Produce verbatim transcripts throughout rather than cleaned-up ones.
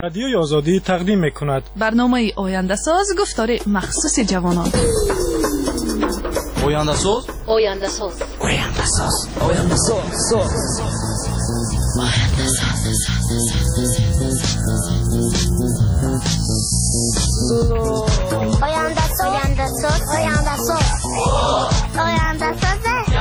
رادیوی آزادی تقدیم می‌کند برنامه آینده ساز گفتار مخصوص جوانان. آینده ساز آینده ساز آینده ساز آینده ساز آینده ساز آینده ساز آینده ساز آینده ساز آینده ساز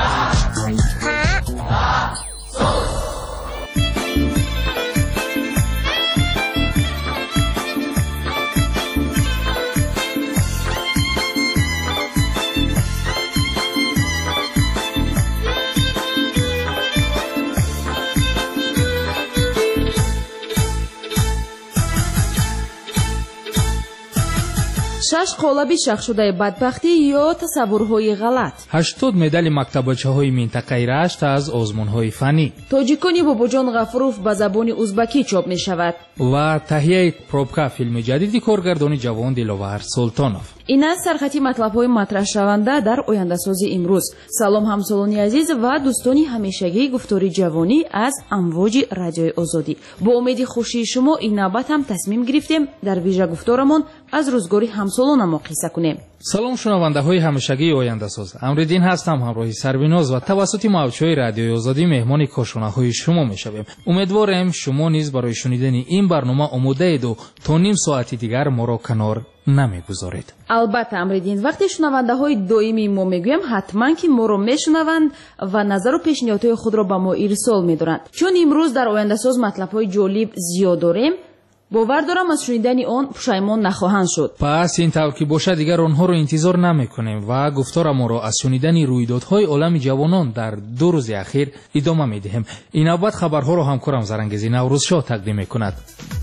шаш қолаби шахшудаи бадбахтӣ ё тасаввурҳои ғалат. ҳаштод медали мактабачаҳои минтақаи рашт аз озмунҳои фанӣ. тоҷикони бобоҷон ғафуров ба забони узбакӣ чоп мешавад. ва таҳияи пробка филми ҷадиди коргардони ҷавон Диловар Султонов. ин аст сархати матлабҳои матрашаванда дар ояндасози имрӯз. салом ҳамсолони азиз ва дӯстони ҳамешагии гуфтори ҷавонӣ аз амвоҷи радиои озодӣ. бо умеди хушии шумо ин навбат ҳам тасмим гирифтем дар вижа гуфторамон аз рӯзгори ҳамсолонамо қисса кунем. салом шунавандаҳои ҳамешагии ояндасоз, амриддин ҳастам ҳамроҳи Сарвиноз ва тавассути мавҷҳои радиои озодӣ меҳмони кошонаҳои шумо мешавем. умедворем шумо низ барои шунидани ин барнома омодаеду то ним соати дигар моро канор намегузоред. албатта амриддин, вақте шунавандаҳои доимӣ мо мегӯям ҳатман ки моро мешунаванд ва назару пешниҳодҳои худро ба мо ирсол медоранд. чун имрӯз дар ояндасоз матлабҳои ҷолиб зиёд дорем, бовар дорам аз шунидани он пушаймон нахоҳанд шуд. пас ин тавр ки бошад дигар онҳоро интизор намекунем ва гуфтораморо аз шунидани рӯйдодҳои олами ҷавонон дар ду рӯзи ахир идома медиҳем. ин навбат хабарҳоро ҳамкорам Зарангези Наврӯзшоҳ тақдим мекунад.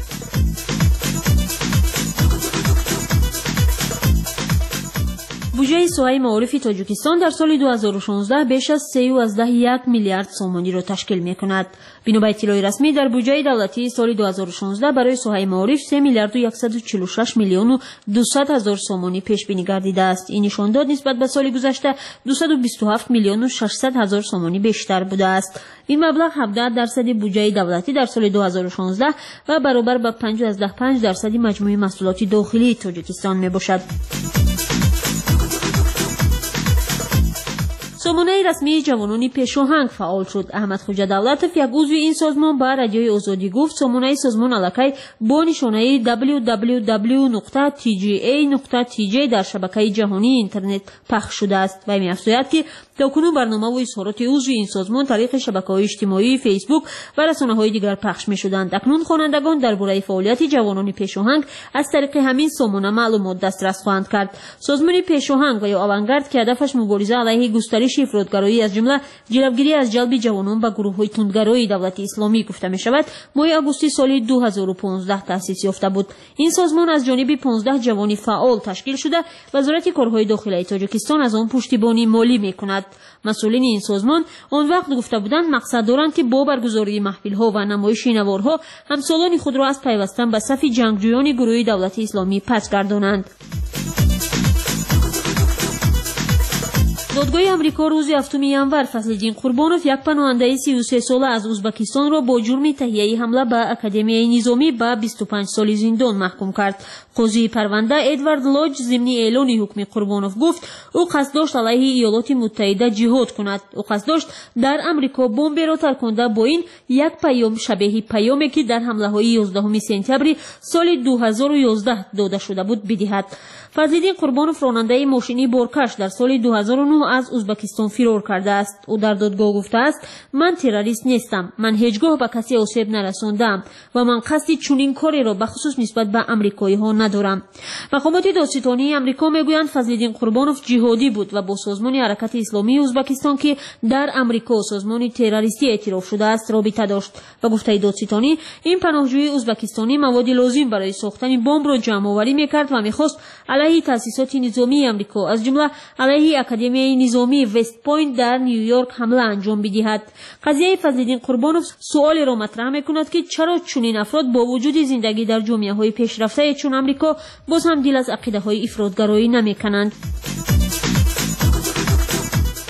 буҷаи соҳаи маорифи тоҷикистон дар соли ду ҳазору шонздаҳ беш аз се ва як миллиард сомониро ташкил мекунад. бино ба иттилои расмӣ дар буҷаи давлатии соли ду ҳазору шонздаҳ барои соҳаи маориф се миллиарду яксаду чилу шаш миллиону дусад ҳазор сомонӣ пешбинӣ гардидааст. ин нишондод нисбат ба соли гузашта дусаду бисту ҳафт миллиону шашсад ҳазор сомонӣ бештар будааст. ин маблағ ҳабдаҳ дарсади буҷаи давлатӣ дар соли ду ҳазору шонздаҳ ва баробар ба панҷоҳ панҷ дарсади маҷмӯи маҳсулоти дохилии тоҷикистон мебошад. сомонаи расмии ҷавонони пешоҳанг фаъол шуд. Аҳмад Хуҷадавлатов, як узви ин созмон, ба радиои озодӣ гуфт сомонаи созмон аллакай бо нишонаи дабл ю дабл ю дабл ю нуқта ти ҷи эй нуқта ти ҷей дар шабакаи ҷаҳонии интернет пахш шудааст. вай меафзояд ки токунун барномаву изҳороти узви ин созмон тариқи шабакаҳои иҷтимоии фейсбук ва расонаҳои дигар пахш мешуданд. акнун хонандагон дар бораи фаъолияти ҷавонони пешоҳанг аз тариқи ҳамин сомона маълумот дастрас хоҳанд кард. созмони пешоҳанг ва ё авангард ки ҳадафаш мубориза алайҳи густариши ифродгароӣ аз ҷумла ҷилавгирӣ аз ҷалби ҷавонон ба гурӯҳҳои тундгарои давлати исломӣ гуфта мешавад, моҳи августи соли ду ҳазору понздаҳ таъсис ёфта буд. ин созмон аз ҷониби понздаҳ ҷавони фаъол ташкил шуда вазорати корҳои дохилаи тоҷикистон аз он пуштибонӣ молӣ мекунад. масъулини ин созмон он вақт гуфта буданд мақсад доранд ки бо баргузории маҳфилҳо ва намоиши наворҳо ҳамсолони худро аз пайвастан ба сафи ҷангҷӯёни гурӯҳи давлати исломӣ пас гардонанд. додгоҳи амрико рӯзи ҳафтуми январ Фазлиддин Қурбонов, як паноҳандаи си و سه сола аз Узбекистонро бо ҷурми таҳияи ҳамла ба Академияи низомӣ ба бисту панҷ соли зиндон маҳкум кард. қозии парванда Эдвард Лодж зимни эълони ҳукми Қурбонов гуфт, ӯ қасд дошт алайҳи Иёлоти Муттаҳида ҷиҳод кунад. ӯ қасд дошт дар Амрико бомберо тарконда бо ин як паём шабеҳи паёме ки дар ҳамлаҳои ёздаҳуми сентябри соли ду ҳазору ёздаҳ дода шуда буд бидиҳад. Фазлиддин Қурбонов ронандаи мошини боркаш дар соли ду ҳазору нӯҳ аз Узбекистон фирор кардааст. ӯ дар додгоҳ гуфтааст, ман террорист нестам, ман ҳеҷ гоҳ ба касе осеб нарасондаам ва ман қасди чунин кореро ба хусус нисбат ба амрикоиҳо надорам. мақомоти додситонии амрико мегӯянд Фазлиддин Қурбонов ҷиҳодӣ буд ва бо созмони ҳаракати исломии Узбекистон ки дар амрико созмони террористӣ эътироф шудааст робита дошт. ба гуфтаи додситонӣ, ин паноҳҷӯи узбекистонӣ маводи лозим барои сохтани бомбро ҷамъоварӣ мекард ва мехост алайҳи таъсисоти низомии амрико аз ҷумла алайҳи Академияи низомии Вест Пойнт дар Нью-Йорк ҳамла анҷом бидиҳад. қазияи Фазлиддин Қурбонов суолеро матраҳ мекунад ки чаро чунин афрод бо вуҷуди зиндагӣ дар ҷомеаҳои пешрафтае чун амрико боз ҳам дил аз ақидаҳои ифродгароӣ намекананд.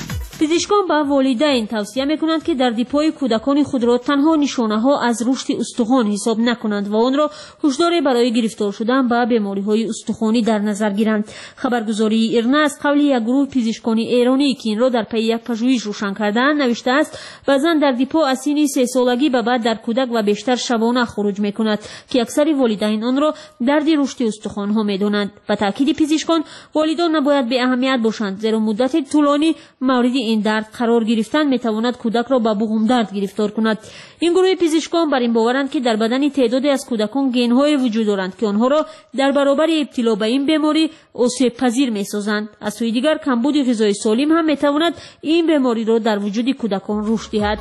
پزشکان به والدین توصیه میکنند که در دیپای کودکان خود را تنها نشانه ها از رشد استخوان حساب نکنند و آن را هشدار برای گرفتار شدن به بیماری های استخوانی در نظر گیرند. خبرگزاری ایرنا از قول یک گروه پزشکان ایرانی که این را در پی یک پژوهش روشن کردند نوشته است بعضا در دیپا از سن سه سالگی به بعد در کودک و بیشتر شبانه خروج میکند که اکثر والدین آن را درد رشد استخوان ها میدانند. به تاکید پزشکان والدان نباید به اهمیت باشند زیرا مدت طولانی مورد این درد قرار گرفتن میتواند کودک را به بوم درد گرفتار کند. این گروه پزشکان بر این باورند که در بدن تعدادی از کودکان گن های وجود دارند که آنها را در برابر ابتلا به این بیماری آسیب پذیر میسازند. از سوی دیگر کمبود غذای سالم هم میتواند این بیماری را در وجود کودکان رشد دهد.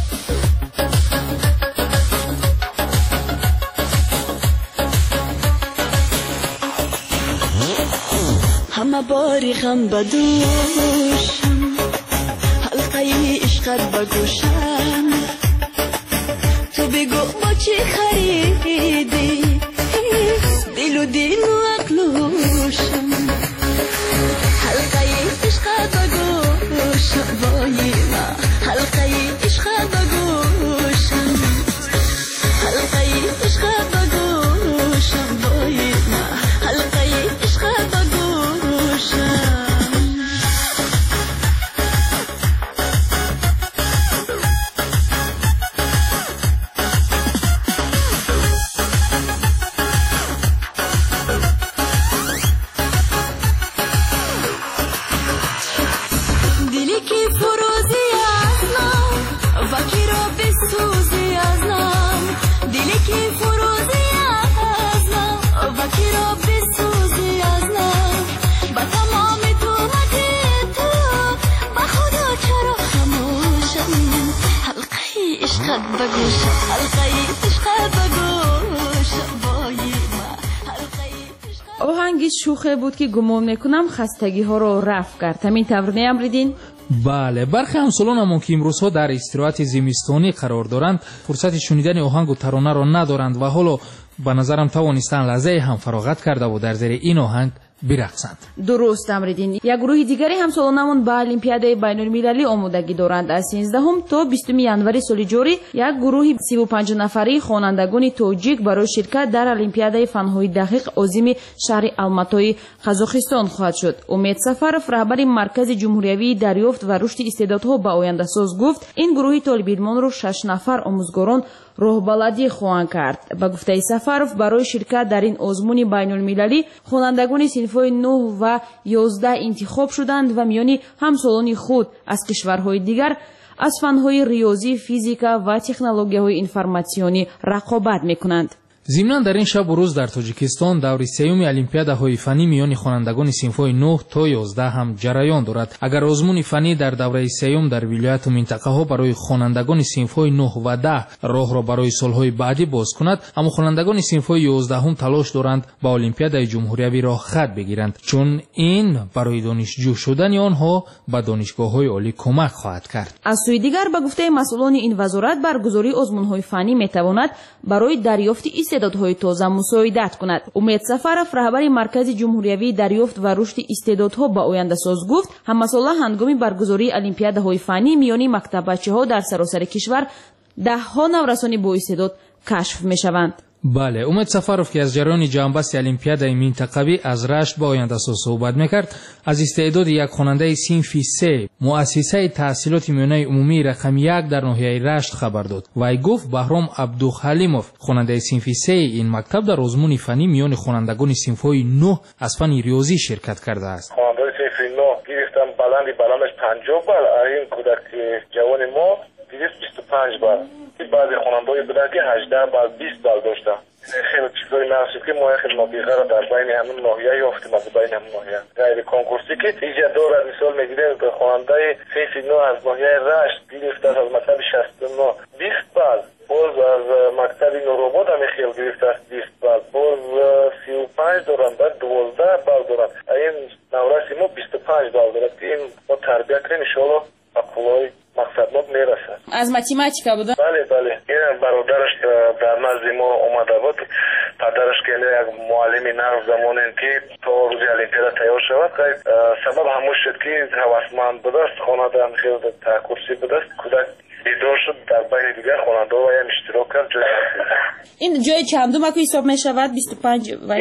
همه باری غم بدوشم حلقه عشقت بگوشم تو بگو با چی خریدی دل و دین و عقلوشم حلقه عشقت بگوشم بایی ما حلقه عشقت بگوشم حلقه عشقت بگوشم بایی ما حلقه عشقت بگوشم آهنگی شوخه بود که گمان میکنم خستگی ها رو رفع کرد. همین طور نیامریدین؟ بله، برخی همسالانمان که امروزها در استراحت زمستانی قرار دارند فرصت شنیدن آهنگ و ترانه را ندارند و حالا به نظرم توانستند لحظه هم فراغت کرده و در زیر این آهنگ برقصند. درست امریدین. یک گروه دیگری همسالانمون به المپیادای بین‌المللی آمادگی دارند. از سیزدهم تا بیستم ینوری سال جاری یک گروه سی و پنج نفری خوانندگان تاجیک برای شرکت در المپیادای فن‌های دقیق عازم شهر الماتای قزاقستان خواهد شد. امید سفرов رهبر مرکز جمهوری دریافت و رشد استعدادها به آینده ساز گفت این گروه طالب علمان را شش نفر آموزگاران راهبلدی خواهند کرد. با گفته سفرов برای شرکت در این آزمون بین‌المللی خوانندگان صنف‌های نه و یازده انتخاب شدند و میان همسالان خود از کشورهای دیگر از فن‌های ریاضی، فیزیکا و تکنولوژی‌های اینفورماسیونی رقابت می‌کنند. ضمناً در این شب و روز در تاجیکستان دوره سیوم المپیادهای فنی میان خوانندگان صنف‌های نه تا یازده هم جریان دارد. اگر آزمون فنی در دوره سیوم در ولایت و منطقه‌ها برای خوانندگان صنف‌های نه و ده راه را برای سال‌های بعدی باز کند، اما خوانندگان صنف‌های یازده هم تلاش دارند با المپیادهای جمهوری راه خط بگیرند، چون این برای دانشجو شدن آنها به دانشگاه‌های عالی کمک خواهد کرد. از سوی دیگر به گفته مسئولان این وزارت برگزاری آزمون‌های فنی می‌تواند برای دریافت استعدادهای تازه مساعدت کند. امید سفرов رهبر مرکز جمهوری دریافت و رشد استعدادها به آینده ساز گفت همه ساله هنگام برگزاری المپیادهای فنی میان مکتب بچه‌ها در سراسر کشور ده ها نورسان با استعداد کشف میشوند. بله، امید سفرов که از جریان جنبست المپیادهای منطقوی از رشد با آینده ساز صحبت میکرد، از استعداد یک خواننده صنف سه مؤسسه تحصیلات میانه عمومی رقم یک در ناحیه رشت خبر داد. وی گفت بهرام عبدالحلیمov خواننده صنف سه این مکتب در آزمون فنی میان خوانندگان صنف‌های نه از فن ریاضی شرکت کرده است. خواننده صنف نه گرفتم بلندی بلندش پنجاه بال، این کودک جوان ما گرفت بیست و پنج بال. بعضی خواننده‌های بودن که هجده بال بیست بال داشتن. خیلی چیزای ناصف که ما خیلی نابغه را در بین همون ناحیه یافتیم، از بین همون ناحیه غیر کنکورسی که ایجاد دارد. مثال میگیریم به خواننده صنف نه از ناحیه رشت گرفته از مکتب شصت و نه بیست بال، باز از مکتب نورآباد هم خیلی گرفته است بیست بال، باز سی و پنج دارن، بعد دوازده بال دارن. این نورسی ما بیست و پنج بال دارد که این ما تربیت کنیم ان شاءالله به پولای مقصد ما میرسد. از ماتماتیکا بوده؟ بله بله، این برادرش در نزد ما اومده بود، падараш ки як муаллими нав замонен ки то рӯзи олимпиада тайёр шавад сабаб ҳамон шуд ки ҳавасманд будааст хонадан хел таъкурсӣ будааст кӯдак дидор шуд дар байни дигар хонандаҳоям иштирок кард ҷои ин ҷои чандум аку ҳисоб мешавад бисту панҷ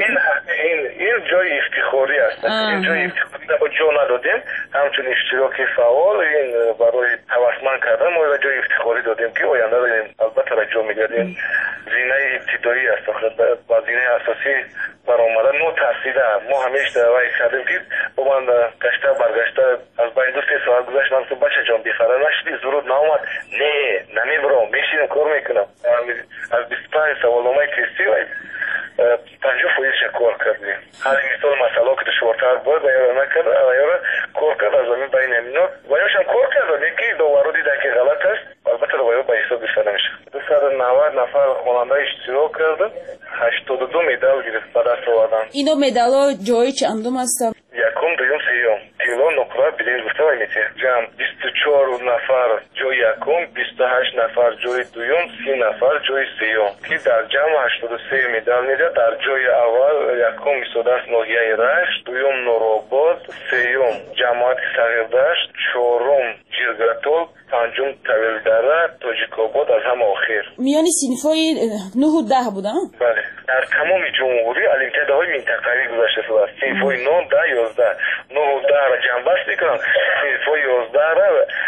ин ҷои ифтихорӣ аст ин ҷои ифтихорӣ ҷо надодем ҳамчун иштироки фаъол ин барои ҳавасманд кардан мо ҷои ифтихорӣ додем ки ояндаро албатта ба ҷо мегардем зинаи ибтидоӣ аст ба зинаи асосӣ баромада мо тарсида мо ҳамеша вай кардем ки бо ман гашта баргашта аз байни ду се соат гузашт ман гуфтам бачаҷон бифара нашиди зуруд наомад не намебурам мешинам кор мекунам аз бисту панҷ саволномаи тестӣ вай панҷоҳ фоизша кор кардем ҳар мисол масъало ки душвортар буд ваёра накард ваёра кор кард аз замин байни амино ваёшам кор кард ки доваро дида ки ғалат аст албатта ваё ба ҳисоб бифара мешавад дусад навад нафар хонанда иштирок карда ҳаштоду ду медал гирифт ба даст оварданд ино медалҳо ҷои чандум ҳастанд якум дуюм сеюм тило нуқра билинҷ гуфта вай мете ҷам бисту чор нафар ҷои якум бисту ҳашт нафар ҷои дуюм си нафар ҷои сеюм ки дар ҷамъ ҳаштоду се медал медиҳад дар ҷои аввал якум исодаст ноҳияи рашт дуюм нуробод сеюм ҷамоати сағирдашт чорум ҷиргатол панҷум тавилдара тоҷикобод аз ҳама охир миёни синфҳои нӯҳу даҳ буданд бале дар тамоми ҷумҳурӣ олимпиадаҳои минтақавӣ гузашта шудааст синфҳои нӯ даҳ ёздаҳ нӯҳу даҳро ҷамъбаст мекунанд синфҳои ёздаҳро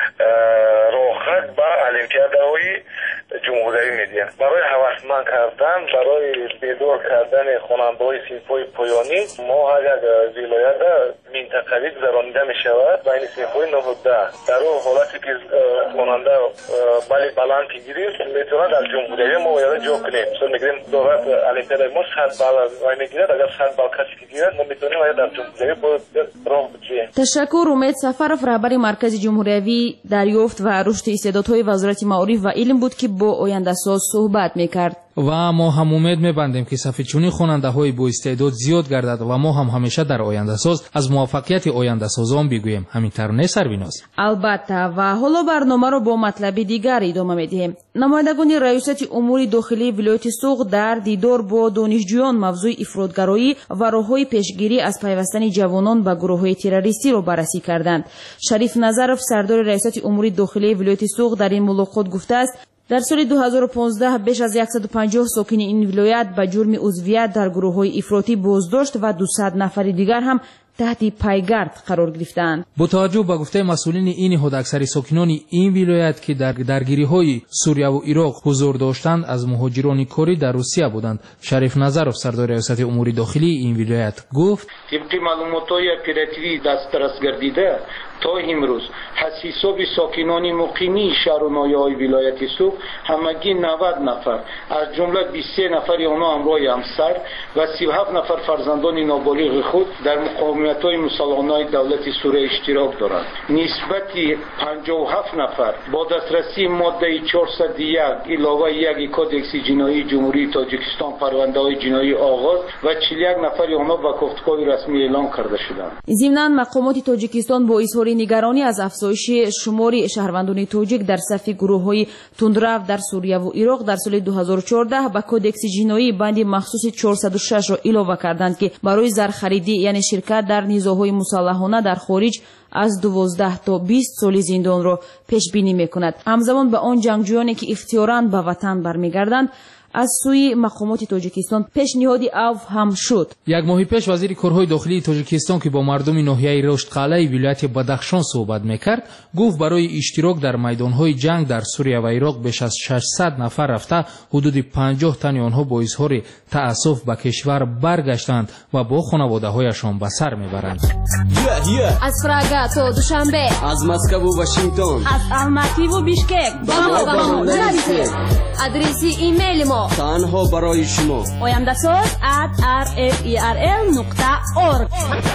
рохат ба олимпиадаҳои ҷумҳуриявӣ медиҳанд барои ҳавасманд кардан барои бедор кардани хонандаҳои синфҳои поёнӣ мо ҳар як вилоята минтақавӣ гузаронида мешавад байни синфҳои нӯҳу даҳ дар ӯ ҳолате ки хонанда бали баланд ки гирифт метавонад дар ҷумҳуриявӣ мо бояда ҷо кунем мисол мегирем дорад олимпиадаи мо сад балл вай мегирад агар сад балл касе ки гирад мо метавонем ая дар ҷумҳуриявӣ бояд роҳ биҷӯем. ташаккур умед сафаров раҳбари маркази ҷумҳуриявӣ дарёфт ва рушди истеъдодҳои вазорати маориф ва илм буд ки бо ояндасоз суҳбат мекард ва мо ҳам умед мебандем ки сафи чунин хонандаҳои боистеъдод зиёд гардад ва мо ҳам ҳамеша дар ояндасоз аз муваффақияти ояндасозон бигӯем ҳаминтар не сарвиноз албатта ва ҳоло барномаро бо матлаби дигар идома медиҳем намояндагони раёсати умури дохилии вилояти суғд дар дидор бо донишҷӯён мавзӯи ифродгароӣ ва роҳҳои пешгирӣ аз пайвастани ҷавонон ба гурӯҳҳои террористиро баррасӣ карданд. Шариф Назаров сардори раёсати умури дохилии вилояти суғд дар ин мулоқот гуфтааст дар соли ду ҳазору понздаҳ беш аз яксаду панҷоҳ сокини ин вилоят ба ҷурми узвият дар гурӯҳҳои ифротӣ боздошт ва дусад нафари дигар ҳам таҳти пайгард қарор гирифтаанд. бо таваҷҷӯҳ ба гуфтаи масъулини ин ниҳод аксари сокинони ин вилоят ки дар даргириҳои сурияву ироқ ҳузур доштанд аз муҳоҷирони корӣ дар русия буданд. Шариф Назаров сардори раёсати умури дохилии ин вилоят гуфт тибқи маълумотҳои оперативӣ дастрас гардида то имрӯз ҳасисоби сокинони муқимии шаҳру ноҳияҳои вилояти суғд ҳамагӣ навад нафар аз ҷумла бисту се нафари онҳо ҳамроҳи ҳамсар ва сию ҳафт нафар фарзандони ноболиғи худ дар муқовиматҳои мусалмонони давлати сурия иштирок доранд. нисбати панҷоҳу ҳафт нафар бо дастрасии моддаи чорсаду як иловаи яки кодекси ҷиноии ҷумҳурии тоҷикистон парвандаҳои ҷиноӣ оғоз ва чилу як нафари онҳо ба кофткови расмӣ эълон карда шуданд. зимнан мақомоти тоҷикистон бо изҳори нигаронӣ аз афзоиши шумори шаҳрвандони тоҷик дар сафи гурӯҳҳои тундрав дар сурияву ироқ дар соли ду ҳазору чордаҳ ба кодекси ҷиноӣ банди махсуси чорсаду шашро илова карданд ки барои зархаридӣ яъне ширкат дар низоъҳои мусаллаҳона дар хориҷ аз дувоздаҳ то бист соли зиндонро пешбинӣ мекунад. ҳамзамон ба он ҷангҷӯёне ки ихтиёран ба ватан бармегарданд аз сӯи мақомоти тоҷикистон пешниҳоди авф ҳам шуд. як моҳи пеш вазири корҳои дохилии тоҷикистон ки бо мардуми ноҳияи роштқалъаи вилояти бадахшон суҳбат мекард гуфт барои иштирок дар майдонҳои ҷанг дар сурия ва ироқ беш аз шашсад нафар рафта ҳудуди панҷоҳ тани онҳо бо изҳори таассуф ба кишвар баргаштанд ва бо хонаводаҳояшон ба сар мебаранд. аз прага то душанбе, аз Москву Вашингтон, аз Алмативу Бишкек ба мо ба мо нависед. адреси имейли мо танҳо барои шумо ояндасоз at r f e r l нуқта org.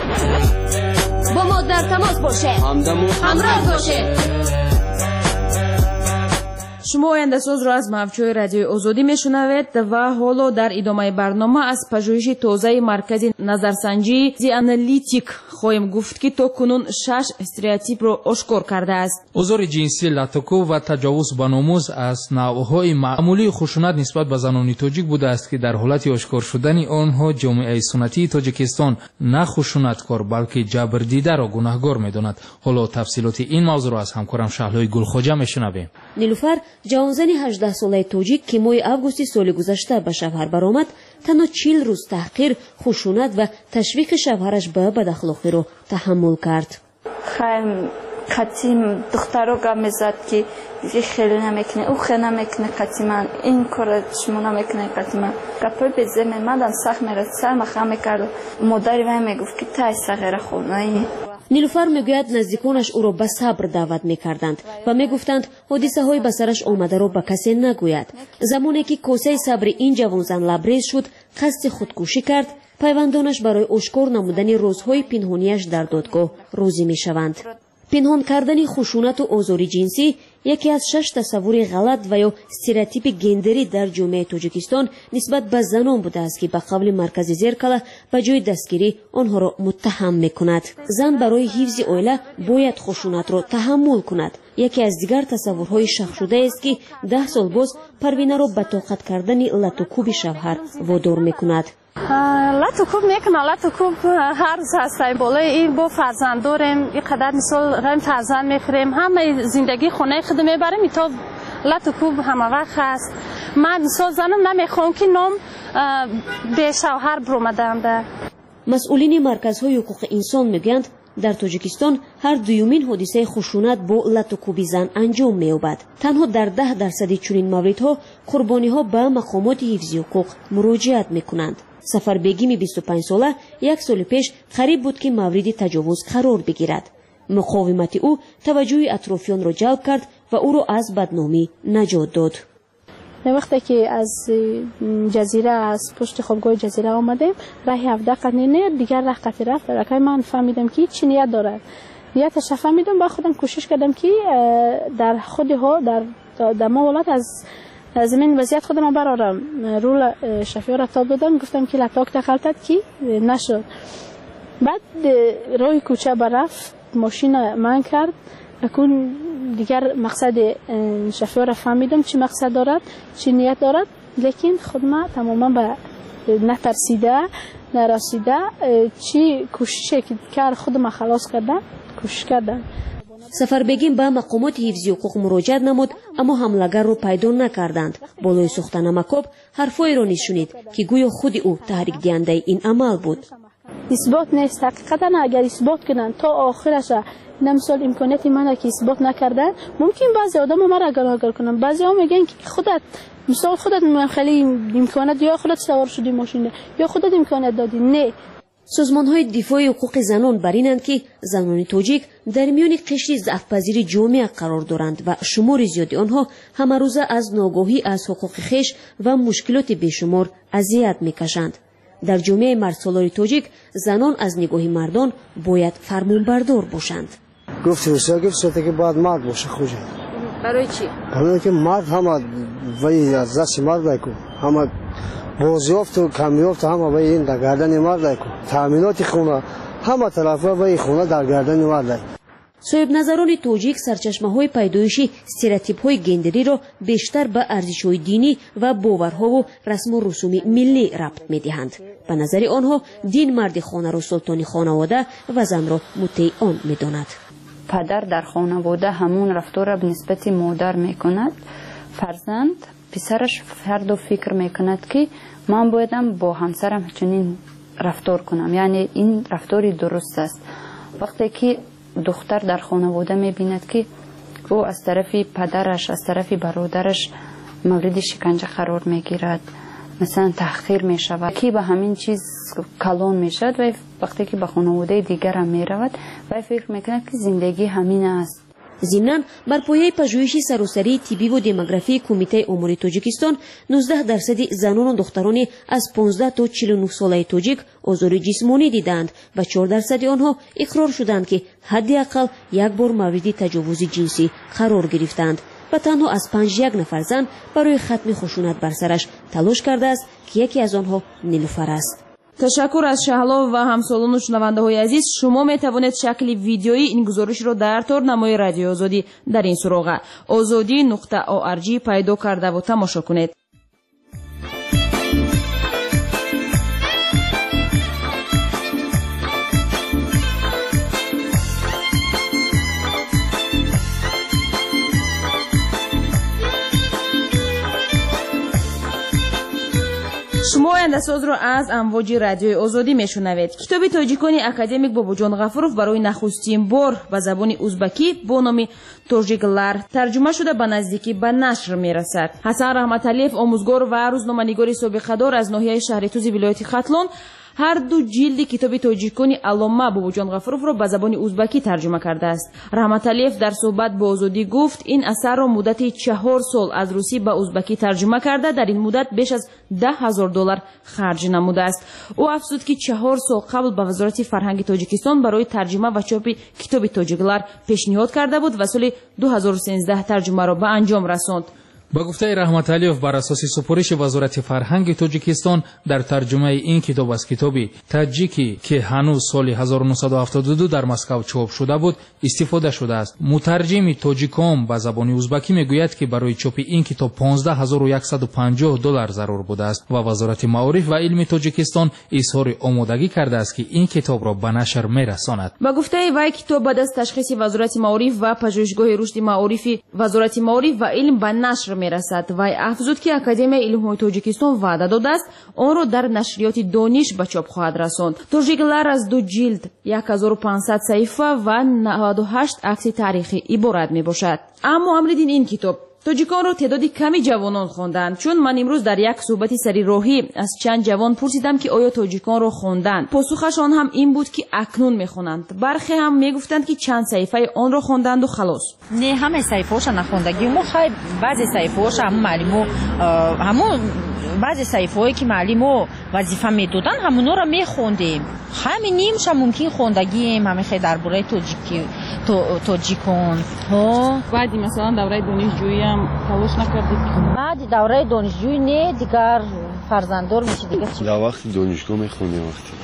бо мо дар тамос бошед, ҳамроҳ бошед. шумо ояндасозро аз мавҷҳои радиои озодӣ мешунавед ва ҳоло дар идомаи барнома аз пажӯҳиши тозаи маркази назарсанҷии The Analytic хоҳем гуфт ки то кунун шаш стереотипро ошкор кардааст. озори ҷинсӣ, латуку ва таҷовуз ба номуз аз навъҳои маъмулии хушунат нисбат ба занони тоҷик будааст ки дар ҳолати ошкор шудани онҳо ҷомеаи суннатии Тоҷикистон на хушунаткор балки ҷабрдидаро гунаҳгор медонад. ҳоло тафсилоти ин мавзӯъро аз ҳамкорам Шаҳлои Гулхоҷа мешунавем. нилуфар ҷавонзани ҳаждаҳсолаи тоҷик ки моҳи августи соли гузашта ба шавҳар баромад, танҳо чил рӯз таҳқир, хушунат ва ташвиқи шавҳараш ба бадахлоқиро таҳаммул кард. қатъи духтаро гап мезад ки хеле намекунӣ, ӯ хеле намекунӣ, қатъи ман ин кора шумо намекунӣ, қатъи ман гапҳои безеб мемадам, сахт мерад, сарма хам мекард. модари вай мегуфт ки тай сағира хонаи нилуфар мегӯяд наздиконаш ӯро ба сабр даъват мекарданд ва мегуфтанд ҳодисаҳои ба сараш омадаро ба касе нагӯяд. замоне ки косаи сабри ин ҷавонзан лабрез шуд, қасди худкушӣ кард, пайвандонаш барои ошкор намудани розҳои пинҳонияш дар додгоҳ розӣ мешаванд. пинҳон кардани хушунату озори ҷинсӣ яке аз шаш тасаввури ғалат ва ё стереотипи гендерӣ дар ҷомеаи Тоҷикистон нисбат ба занон будааст ки ба қавли маркази зеркала ба ҷои дастгирӣ онҳоро муттаҳам мекунад. зан барои ҳифзи оила бояд хушунатро таҳаммул кунад. яке аз дигар тасаввурҳои шахшудааст ки даҳ сол боз Парвинаро ба тоқат кардани латукуби шавҳар водор мекунад. латукуб мекунам, латукуб ҳар рӯз ҳастай болаи ин бо фарзанд дорем, иқадар мисол райм фарзанд мехӯрем, ҳамаи зиндагии хонаи худ мебарем, ито латукуб ҳама вақт ҳаст. ман мисол занам намехоҳам ки ном бе шавҳар биромаданда. масъулини марказҳои ҳуқуқи инсон мегӯянд, дар Тоҷикистон ҳар дуюмин ҳодисаи хушунат бо латукуби зан анҷом меёбад. танҳо дар даҳ дарсади чунин мавридҳо қурбониҳо ба мақомоти ҳифзи ҳуқуқ муроҷиат мекунанд. Сафарбегими бисту панҷсола як соли пеш қариб буд ки мавриди таҷовуз қарор бигирад. муқовимати ӯ таваҷҷӯҳи атрофиёнро ҷалб кард ва ӯро аз бадномӣ наҷот дод. вақте ки аз ҷазира аз пушти хобгоҳи ҷазира омадем, раҳи ҳавда қаднене дигар раҳ қати рафт. ракай ман фаҳмидам ки чӣ ният дорад. нияташа фаҳмидам, ба худам кӯшиш кардам ки дар худи ҳо дар дар мо ҳолат аз замин вазият худам барорам. рӯл шофёра тоб додам, гуфтам ки латок тақалтад ки нашуд. баъд роҳи кӯча ба рафт мошина ман кард. акун дигар мақсади шофёра фаҳмидам чӣ мақсад дорад, чӣ ният дорад, лекин худма тамоман ба натарсида, нарасида чӣ кӯшише ки кард худма халос кардам, кӯшиш кардам. Сафарбегим ба мақомоти ҳифзи ҳуқуқ муроҷиат намуд, аммо ҳамлагарро пайдо накарданд. болои сухтанамакоб ҳарфҳоеро нишунид ки гӯё худи ӯ таҳрикдиҳандаи ин амал буд. исбот нест, ҳақиқатан агар исбот кунанд то охираша, ина мисол имконияти мана ки исбот накардан, мумкин баъзе одамо маро гуноҳгор кунанд. баъзеҳо мегӯянд ки худат мисол худат хеле имконият ё худат савор шуди мошина ё худат имконият додӣ. не созмонҳои дифои ҳуқуқи занон бар инанд ки занони тоҷик дар миёни қишри заъфпазири ҷомеа қарор доранд ва шумори зиёди онҳо ҳамарӯза аз ногоҳӣ аз ҳуқуқи хеш ва мушкилоти бешумор азият мекашанд. дар ҷомеаи мардсолори тоҷик занон аз нигоҳи мардон бояд фармонбардор бошанд. гуфти ӯсо гуфти ки бояд мард боша хуҷа. барои чӣ? барои ки мард ҳама вай аз дасти мард айку ҳама бозёфту камёфту ҳама вай ин дар гардани мард айку таъминоти хона ҳама тарафа вай хона дар гардани мард ай. соҳибназарони тоҷик сарчашмаҳои пайдоиши стереотипҳои гендериро бештар ба арзишҳои динӣ ва боварҳову расму русуми миллӣ рабт медиҳанд. ба назари онҳо дин марди хонаро султони хонавода ва занро муттеи он медонад. падар дар хонавода ҳамон рафтора бинисбати модар мекунад. фарзанд писараш фарду фикр мекунад ки ман боядам бо ҳамсарам чунин рафтор кунам, яъне ин рафтори дуруст аст. вақте ки духтар дар хонавода мебинад ки ӯ аз тарафи падараш, аз тарафи бародараш мавриди шиканҷа қарор мегирад, масалан таҳқир мешавад, ки ба ҳамин чиз калон мешавад, вай вақте ки ба хонаводаи дигарам меравад, вай фикр мекунад ки зиндагӣ ҳамин аст. зимнан бар пояи пажӯҳиши саросарии тиббиву демографии Кумитаи Омури Тоҷикистон нуздаҳ дарсади занону духтарони аз понздаҳ то чилу нӯҳ солаи тоҷик озори ҷисмонӣ диданд ва чор дарсади онҳо иқрор шуданд ки ҳадди аққал як бор мавриди таҷовузи ҷинсӣ қарор гирифтанд. و تنها از پنج یک نفر زن برای ختم خشونت بر سرش تلاش کرده است که یکی از آنها نیلوفر است. تشکر از شهلا و همسالون و شنونده های عزیز. شما می توانید شکل ویدیویی این گزارش را در تورنمای رادیو آزادی در این سراغ آزادی نقطه او ار جی پیدا کرده و تماشا کنید. شما آینده‌ساز را از امواج رادیوی آزادی میشنوید. کتاب تاجیکانی اکادمیک باباجان غفورов برای نخستین بار به زبان ازبکی با نام توجیکلار ترجمه شده به نزدیکی به نشر میرسد. حسن رحمتعلیف آموزگار و روزنامه‌نگار سابقه دار از ناحیه شهر توز ولایت ختلون هر دو جلد کتاب تاجیکانی علامه باباجان غفورов را به زبان ازبکی ترجمه کرده است. رحمتعلیف در صحبت با آزادی گفت این اثر را مدت چهار سال از روسی به ازبکی ترجمه کرده، در این مدت بیش از ده هزار دلار خرج نموده است. او افزود که چهار سال قبل به وزارت فرهنگ تاجیکستان برای ترجمه و چاپ کتاب تاجیکلار پیشنهاد کرده بود و سال دو هزار و سیزده ترجمه را به انجام رساند. با گفته رحمتعلیف بر اساس سپارش وزارت فرهنگ تاجیکستان در ترجمه این کتاب از کتاب تاجیکی که هنوز سال هزار و نهصد و هفتاد و دو در مسکو چاپ شده بود استفاده شده است. مترجم تاجیکام به زبان ازبکی میگوید که برای چاپ این کتاب پانزده هزار و صد و پنجاه دلار ضرور بوده است و وزارت معارف و علم تاجیکستان اظهار آمادگی کرده است که این کتاب را به نشر میرساند. با گفته وی کتاب بعد از تشخیص وزارت معارف و پژوهشگاه رشد معارفی وزارت معارف و علم به نشر میرسد. وی افزود که اکادمی علوم تاجیکستان وعده داده است آن را در نشریات دانش به چاپ خواهد رساند. توجیکلار از دو جلد هزار و پانصد صفحه و نود و هشت عکس تاریخی عبارت می باشد. اما امردین این کتاب تاجیکان را تعدادی کمی جوانان خواندند. چون من امروز در یک صحبت سری راهی از چند جوان پرسیدم که آیا تاجیکان را خواندند، پاسخشان هم این بود که اکنون میخوانند. برخی هم میگفتند که چند صفحه آن را خواندند و خلاص. نه همه صفحه‌اش نخوندگی ما خیلی بعضی صفحه‌اش هم معلمو همون بعضی صفحه‌ای که معلمو وظیفه میدادن همونا را میخوندیم. همین نیمش ممکن خوندگیم همین خیلی درباره تاجیکی تاجیکان ها. بعدی مثلا دوره دانشجویی هم تلاش نکردید؟ بعد دوره دانشجویی نه دیگر فرزنددار میشه دیگه. در وقت دانشگاه میخونیم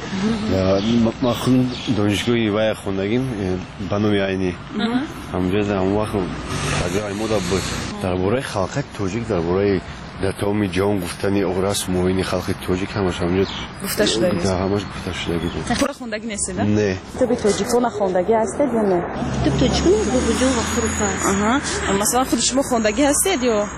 وقتی ما خون دانشگاهی وای خوندگیم به نام عینی همونجا در اون وقت تجربه ما بود درباره خلقت تاجیک درباره در تمام جهان گفتنی اغراس موینی خلق تاجیک همش همونجا گفته شده بود. در همش گفته شده بود. خود خوندگی نیستید؟ نه. تو به تاجیکان خوندگی هستید یا نه؟ تو تاجیکان باباجان غفورov هست. آها. مثلا خود شما خوندگی هستید یا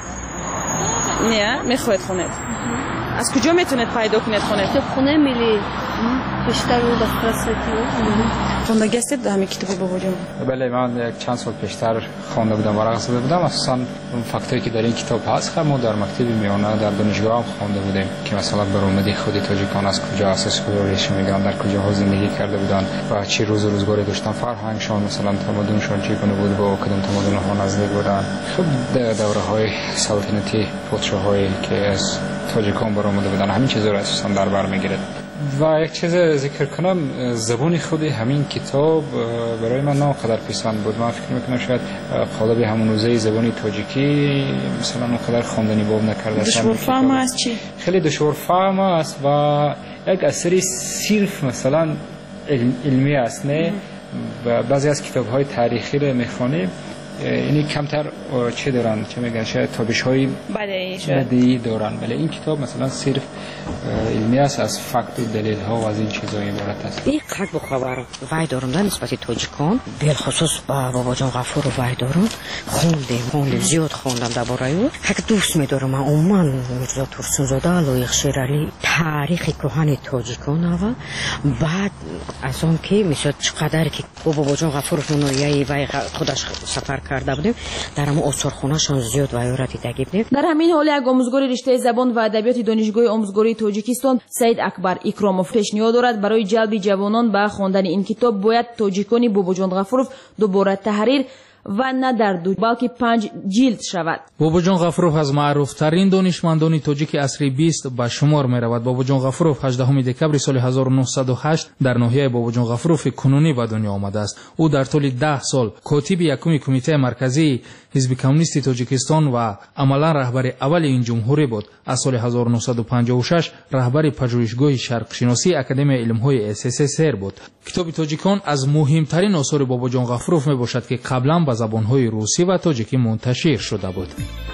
نه؟ میخواید خونید؟ از کجا میتونید پیدا کنید خونید؟ تو خونه ملی بیشتر رو دفتر سیتی خوندگی هستید همین کتاب باباجان؟ بله من یک چند سال پیشتر خوانده بودم ورق زده بودم. اساسا اون فکتایی که در این کتاب هست خب ما در مکتب میانه در دانشگاه هم خوانده بودیم که مثلا برآمدی خود تاجیکان از کجا اساس گذاریش میگن در کجا زندگی کرده بودن و چه روز و روزگاری داشتن فرهنگشون مثلا تمدنشون چگونه بود با کدام تمدن ها نزدیک بودن. خب دوره‌های سلطنتی پادشاهایی که از تاجیکان برآمده بودن همین چیزا رو اساسا در بر میگیره. و یک چیز ذکر کنم زبان خود همین کتاب برای من نه قدر پیش‌برانه بود. من فکر میکنم شاید قالب همون روزه زبانی تاجیکی مثلا اونقدر خواندنی باب نکرده. دشوار فهم است چی؟ خیلی دشوار فهم است و یک اثری صرف مثلا علمی است نه. و بعضی از کتاب‌های تاریخی رو میخوانیم یعنی کمتر چه دارن چه میگن شاید تابش‌های بدیهی دارن. ولی این کتاب مثلا صرف علمی است از فکت و دلیل‌ها و از این چیزا عبارت است. این قد بخبر وای دارم در نسبت تاجیکان بالخصوص با باباجان غفور وای دارم خوندم خوندم زیاد خوندم درباره او. حق دوست می‌دارم عموما میرزا ترسونزاده لایق شیرعلی تاریخ کهن تاجیکان و بعد از اون که میشد چقدر که باباجان غفور اونایی وای خودش سفر کرده بودیم در همون آثارخونه‌شان زیاد ویارتی دیدیم. در همین حال یک آموزگار رشته زبان و ادبیات دانشگاه آموزگاری تاجیکستان سید اکبر اکراموف پیشنهاد دارد برای جلب جوانان به خواندن این کتاب باید تاجیکانی باباجان غفورov دوباره تحریر و نه در دو بلکه پنج جلد شود. باباجان غفورов از معروفترین دانشمندان تاجیک عصر بیست به شمار می رود. باباجان غفورov هجدهم دکبر سال هزار و نهصد و هشت در ناحیه باباجان غفورov کنونی به دنیا آمده است. او در طول ده سال کاتب یکم کمیته مرکزی حزب کمونیست تاجیکستان و عملا رهبر اول این جمهوری بود. از سال هزار و نهصد و پنجاه و شش رهبر پژوهشگاه شرق شناسی اکادمی علم‌های اس اس اس ار بود. کتاب تاجیکان از مهمترین آثار باباجان غفورov می باشد که قبلا به زبان‌های روسی و تاجیکی منتشر شده بود.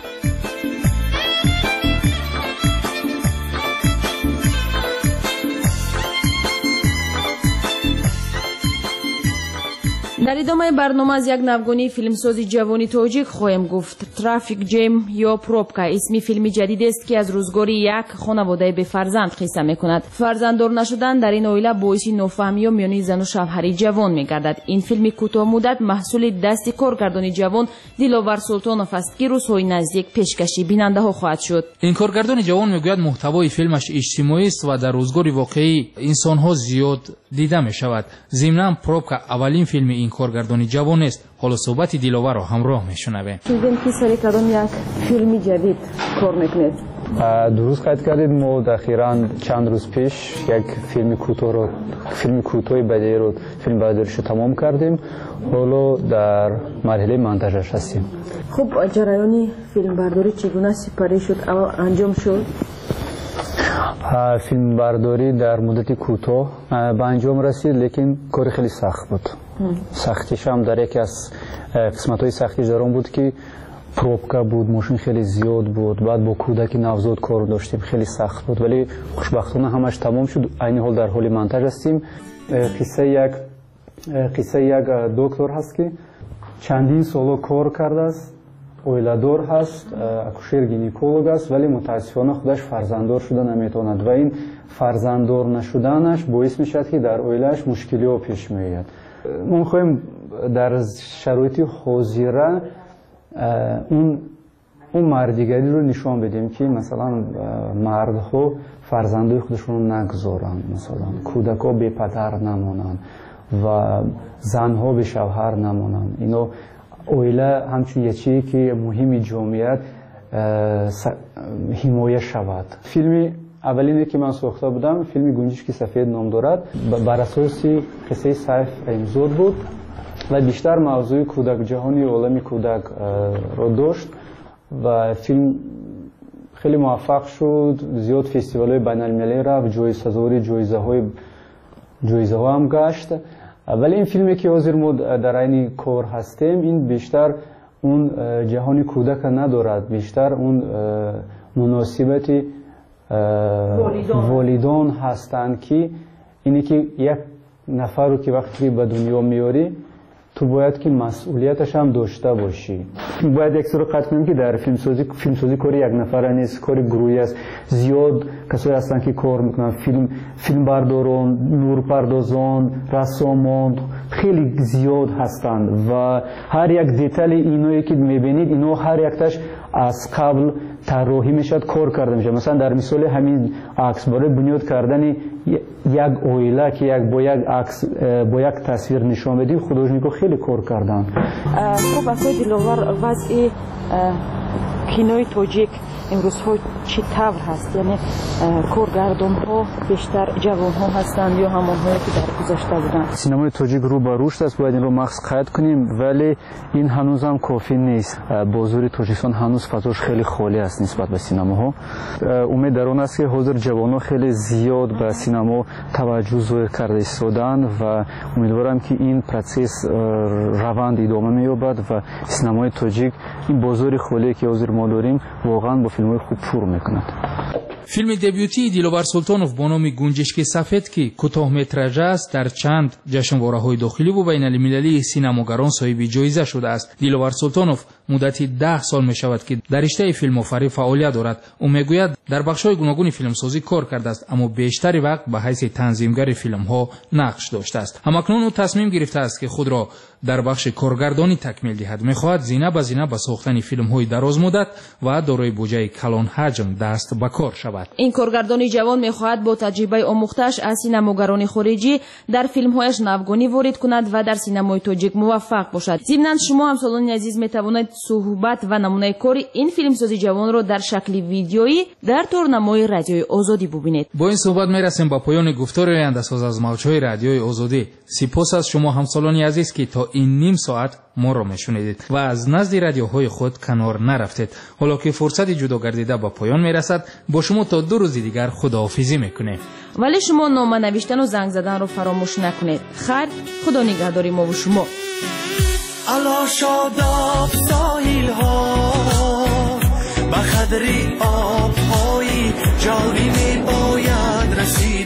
در ادامه برنامه از یک نوگانی فیلمسازی جوانی تاجیک خواهیم گفت. ترافیک جیم یا پروبکا اسمی فیلم جدید است که از روزگار یک خانواده به فرزند قصه میکند. فرزنددار نشدن در این عائله باعث نافهمی میان زن و شوهری جوان میگردد. این فیلم کوتاه مدت محصول دست کارگردان جوان دلاور سلطانوف است که روزهای نزدیک پیشکشی بیننده ها خواهد شد. این کارگردان جوان میگوید محتوای فیلمش اجتماعی است و در روزگار واقعی انسان ها زیاد دیده می شود. ضمناً پروبکا اولین فیلم این کارگردانی جوان است. حالا صحبت دلاور را همراه میشنویم. شنیدیم که سر کردن یک فیلم جدید کار میکنید. درست قید کردید. ما اخیراً چند روز پیش یک فیلم کوتاه رو فیلم کوتاه بدیهی رو فیلم برداریش تمام کردیم. حالا در مرحله مونتاژش هستیم. خب جریان فیلم برداری چگونه سپری شد؟ اول انجام شد؟ فیلم برداری در مدت کوتاه به انجام رسید، لیکن کار خیلی سخت بود. سختیش هم در یکی از قسمت‌های سختیش در اون بود که پروبکا بود، ماشین خیلی زیاد بود، بعد با کودک نوزاد کار داشتیم، خیلی سخت بود، ولی خوشبختانه همش تمام شد. عین حال در حال مونتاژ هستیم. قصه یک قصه یک دکتر هست که چندین سال کار کرده است، اویلادور هست، اکوشر گینکولوگ است، ولی متاسفانه خودش فرزنددار شده نمیتواند و این فرزنددار نشدنش باعث میشد که در اویلش مشکلی ها پیش میآید. ما میخوایم در شرایط حاضره اون اون مردیگری رو نشان بدیم که مثلا مردها فرزندای خودشون رو نگذارن، مثلا کودک‌ها بی پدر نمانن و زنها به شوهر نمانن. اینو اویله همچون یه چیزی که مهمی جامعیت حمایه شود. فیلمی اولینی که من ساخته بودم فیلم گنجشک سفید نام دارد، بر اساس قصه سیف ایمزاد بود و بیشتر موضوع کودک جهانی عالم کودک را داشت و فیلم خیلی موفق شد. زیاد فستیوال‌های بین‌المللی رفت، جایزه سازی جایزه های جایزه ها هم گشت. ولی این فیلمی که حاضر ما در این کار هستیم این بیشتر اون جهانی کودک ندارد، بیشتر اون مناسبت والدان هستند که اینی که یک نفر رو که وقتی به دنیا میاری تو باید که مسئولیتش هم داشته باشی. باید یک سر قطع کنیم که در فیلمسازی فیلمسازی کاری یک نفر نیست، کاری گروهی است. زیاد کسایی هستن که کار میکنن، فیلم فیلم برداران، نورپردازان، رسامان خیلی زیاد هستند و هر یک دیتیل اینایی که میبینید اینو هر یکتاش از قبل طراحی میشد، کار کرده میشه. مثلا در مثال همین عکس برای بنیاد کردن یک اویله که یک با یک عکس با یک تصویر نشان بدیم خودروشنیکو خیلی کار کردن. خب آقای دلاور وضع کینوی تاجیک امروز ها چی طور هست؟ یعنی کارگردان ها بیشتر جوان ها هستند یا همان هایی که در گذشته بودند؟ سینمای تاجیک رو به رشد است، باید این رو مخص قید کنیم، ولی این هنوز هم کافی نیست. بازار تاجیکستان هنوز فضاش خیلی خالی است نسبت به سینماها. امید در آن است که حاضر جوان ها خیلی زیاد به سینما توجه کرده ایستادند و امیدوارم که این پروسس روند ادامه می‌یابد و سینمای تاجیک این بازار خالی که حاضر ما داریم واقعا با فیلم‌های خوب پر می‌کند. فیلم دبیوتی دلاور سلطانوف با نام گنجشک سفید که کوتاه متراژ است در چند جشنواره‌های داخلی و بین المللی سینماگران صاحب جایزه شده است. دلاور سلطانوف مدتی ده سال می شود که در رشته فیلم آفرینی فعالیت دارد. او میگوید در بخش‌های گوناگون فیلمسازی کار کرده است، اما بیشتر وقت به حیث تنظیمگر فیلم‌ها نقش داشته است. همکنون او تصمیم گرفته است که خود را در بخش کارگردانی تکمیل دهد. می‌خواهد زینه به زینه به ساختن فیلم‌های دراز مدت و دارای بودجه کلان حجم دست به کار شود. شود. این کارگردان جوان می‌خواهد با تجربه آموخته‌اش از سینماگران خارجی در فیلم‌هایش نوگانی وارد کند و در سینمای تاجیک موفق باشد. ضمناً شما همسالان عزیز می‌توانید صحبت و نمونه کار این فیلمسازی جوان را در شکل ویدیویی در تورنمای رادیوی آزادی ببینید. با این صحبت می‌رسیم به پایان گفتار آینده‌ساز از موج‌های رادیوی آزادی. سپاس از شما همسالان عزیز که تا این نیم ساعت ما را میشنیدید و از نزد رادیوهای خود کنار نرفتید. حالا که فرصت جدا گردیده به پایان میرسد، با شما تا دو روز دیگر خداحافظی میکنیم. ولی شما نامه نوشتن و زنگ زدن رو فراموش نکنید. خیر، خدا نگهداری ما و شما. الا شاداب ساحل ها به خدری آب های جاری می باید رسید.